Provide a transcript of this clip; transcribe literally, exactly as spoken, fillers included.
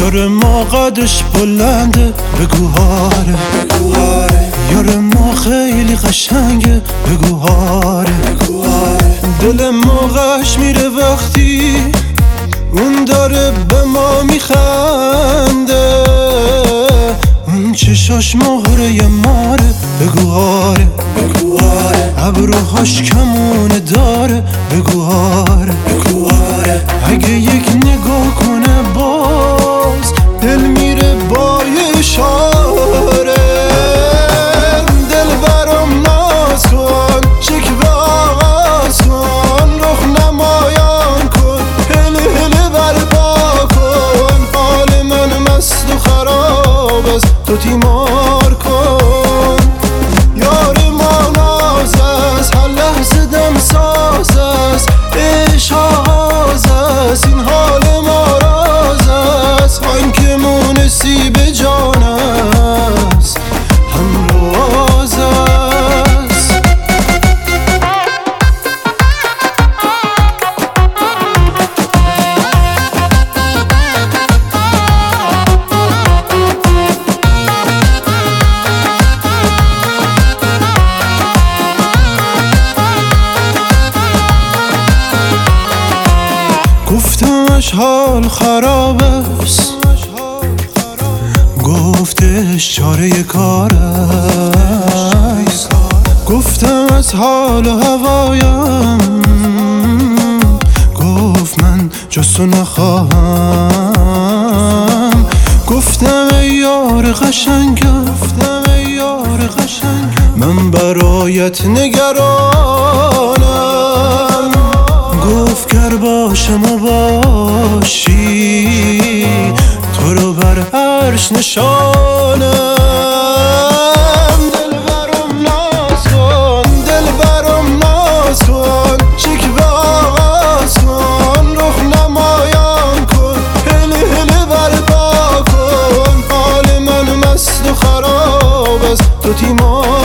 یار ما قدش بلنده بگو هاره یار ما خیلی قشنگه بگو هاره دل ما غش میره وقتی اون داره به ما میخنده اون چشاش مهره ماره بگو هاره ابروهاش کمونه داره بگو هاره اگه یک نگاه کنه باز دل میره با یه اشاره دل برام ناز کن شکوه آغاز کن رخ نمایان کن هله هله برپا کن حال من مست و خراب است تو تیمار کن یار ما ناز است هر لحظه دم ساز است عشق آغاز است این حال ما راز است آن که مونسی به جان است همراز است گفتمش حال خراب است گفتش چاره کار است گفتم از حال و هوایم گفت من جستو نخواهم گفتم ای یار قشنگم من برایت نگرانم گفت گر باشم و باشی تو رو بر عرش نشانم دل برام ناز کن دل برام ناز کن شکوه آغاز کن رخ نمایان کن هله هله برپا کن حال من مست و خراب است تو تیمار